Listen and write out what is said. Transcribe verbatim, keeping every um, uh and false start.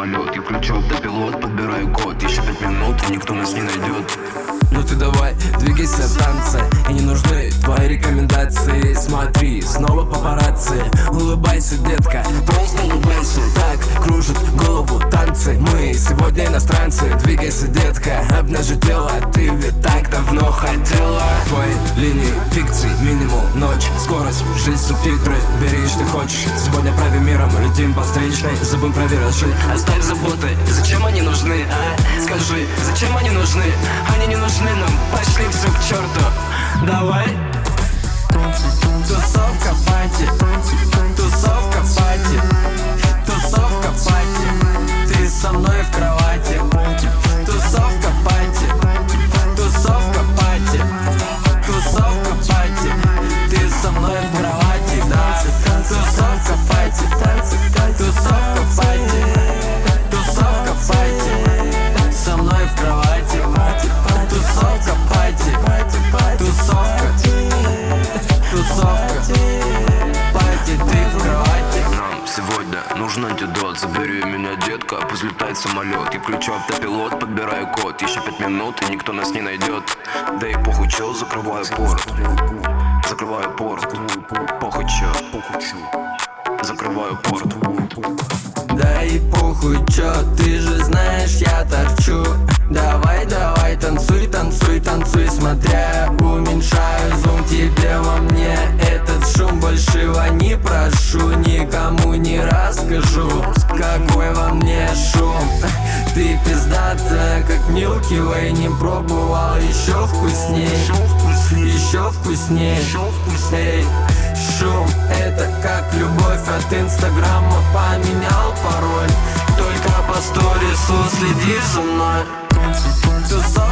самолет. Я включу автопилот, подбираю код. Еще пять минут, и никто нас не найдет. Ну ты давай, двигайся в танце. И не нужны твои рекомендации. Смотри, снова папарацци. Улыбайся, детка, просто улыбайся. Так кружат голову танцы. Мы сегодня иностранцы. Двигайся, детка, обнажи тело. Ты ведь так давно хотела. Твои линии фикций, минимум ночь. Скорость, жизнь, субтитры. Бери, что хочешь. Сегодня правим миром, летим по встречной. Забудь про виражи. Оставь заботы, зачем они нужны, а? Скажи, зачем они нужны? Они не нужны нам, пошли все к черту. Давай. Тусовка пати, тусовка пати, тусовка пати. Ты со мной в кровати. Тусовка пати, тусовка пати, тусовка пати. Ты со мной в кровати, да. Тусовка пати, тусовка пати, тусовка пати. Со мной в кровати. Тусовка пати, тусовка, тусовка пати, ты в кровати. Нам сегодня нужен антидот. Забери меня, детка, пусть летает самолет. Я включу автопилот, подбираю код. Еще пять минут, и никто нас не найдет. Да и похуй чё, закрываю порт. Закрываю порт. Похуй чё, закрываю порт. Да и похуй чё, ты же знаешь, я торчу. Давай, давай, танцуй, танцуй, танцуй, смотря уменьшаю зум. Тебе во мне этот шум, большего не прошу. Никому не расскажу, какой во мне шум. Ты пиздата, как Milky Way. Не пробовал, еще вкусней, еще вкусней. Эй, шум, это как любовь от инстаграма. Поменял пароль, только по сторису следишь за мной. Тусовка